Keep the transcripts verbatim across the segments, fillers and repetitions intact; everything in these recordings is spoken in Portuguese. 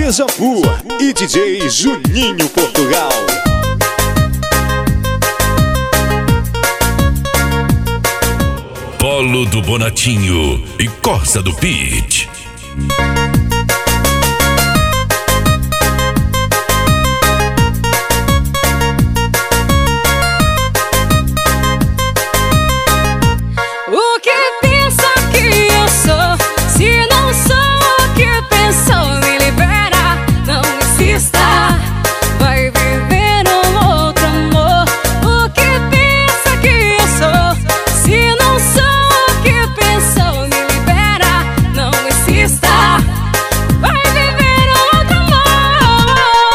Déjà Vu e D J Juninho Portugal. Polo do Bonatinho e Corsa do Pit. O que pensa que eu sou? Se não sou o que pensou, me libera, não insista. Vai viver um outro amor. O que pensa que eu sou? Se não sou o que pensou, me libera, não insista. Vai viver um outro amor.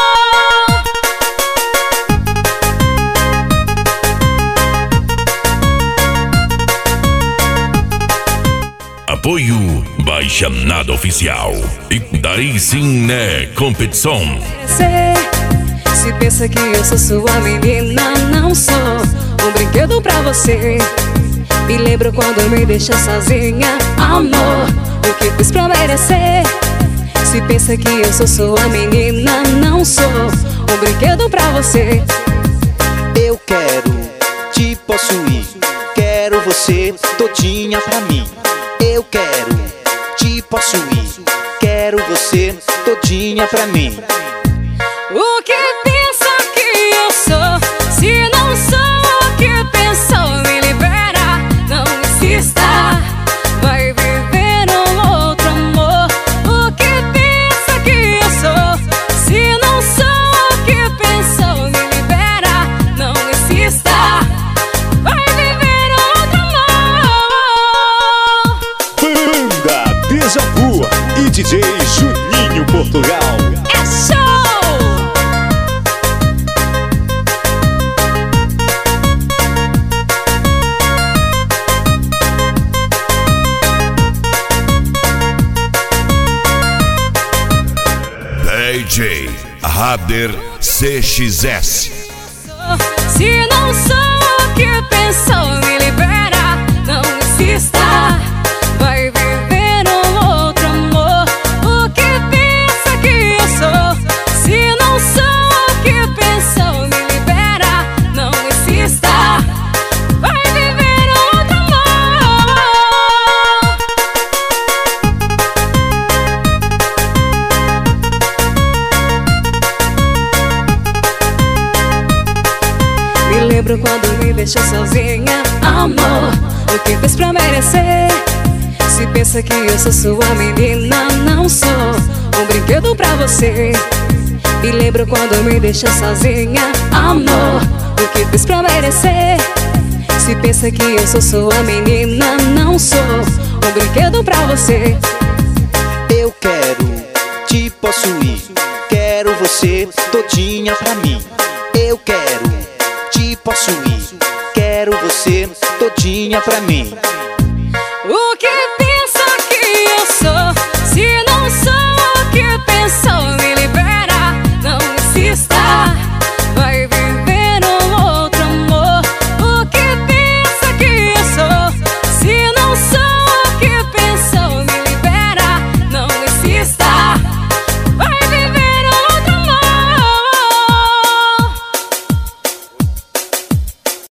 Apoio Baixa Nada Oficial e daí sim né competição. Se pensa que eu sou sua menina, não sou um brinquedo pra você. Me lembro quando me deixa sozinha, amor, o que fiz pra merecer? Se pensa que eu sou sua menina, não sou um brinquedo pra você. Eu quero te possuir, quero você todinha pra mim. Eu quero te possuir, quero você todinha pra mim. O que pensa que eu sou? Se não sou o que pensou, me libera, não insista. Vai viver um outro amor. O que pensa que eu sou? Se não sou o que pensou, me libera, não insista. Vai viver outro amor. Banda Déjà Vu e D J Juninho Portugal. É show! D J Rader C X S. Se não sou o que pensou, me libera, não insista. Vai viver um outro amor. O que pensa que eu sou? Se não sou o que pensou, me libera, não insista. Vai viver outro amor. Me lembro quando me deixou sozinha, amor, o que fez pra merecer? Se pensa que eu sou sua menina, não sou um brinquedo pra você. Me lembro quando me deixou sozinha, amor, o que fez pra merecer? Se pensa que eu sou sua menina, não sou um brinquedo pra você. Eu quero te possuir, quero você todinha pra mim. Eu quero te possuir, quero você todinha pra mim. O que